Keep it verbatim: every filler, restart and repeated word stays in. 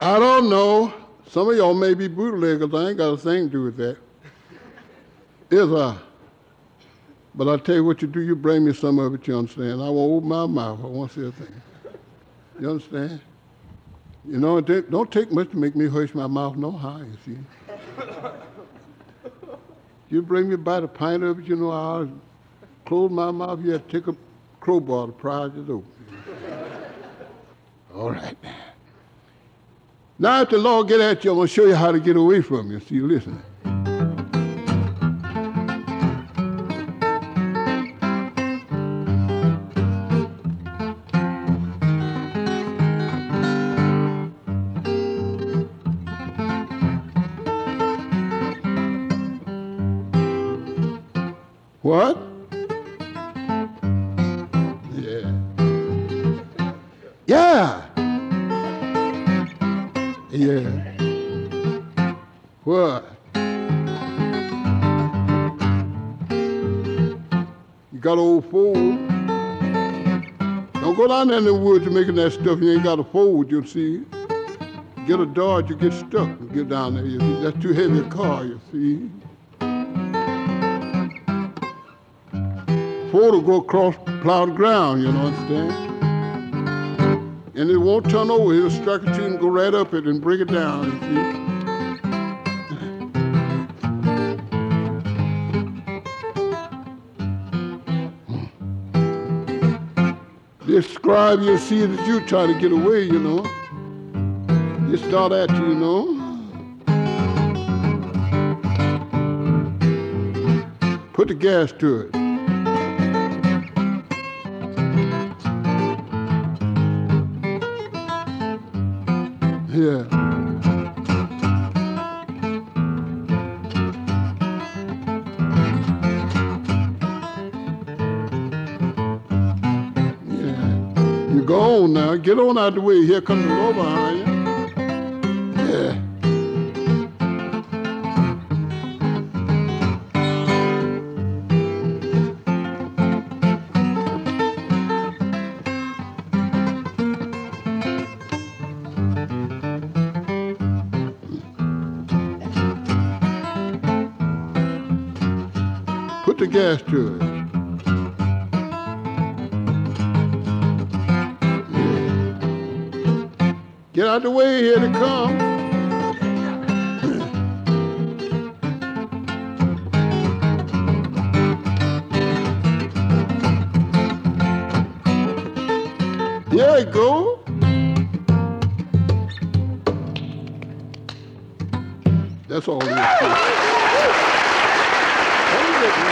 I don't know. Some of y'all may be bootleggers. I ain't got a thing to do with that. Is I? But I tell you what you do, you bring me some of it, you understand? I won't open my mouth. I won't say a thing. You understand? You know, it don't take much to make me hush my mouth no how, you see. You bring me about a pint of it, you know, I'll close my mouth. You have to take a crowbar to pry it open. All right. Now if the Lord get at you, I'm going to show you how to get away from you. See, listen. What? Yeah. Yeah. Yeah. What? You got an old forward. Don't go down there in the woods and making that stuff. You ain't got a forward, you'll see. Get a Dodge, you get stuck and get down there. You see. That's too heavy a car, you see. Ford will go across plowed ground, you know, understand? And it won't turn over. It'll strike a tree and go right up it and bring it down, you see? This scribe, you'll see that you try to get away, you know. They start at you, you know. Put the gas to it. Yeah. Yeah. You go on now. Get on out the way. Here comes the Lord behind you. Yeah. Put the gas to it. Yeah. Get out the way, here they come. There you go. That's all it is.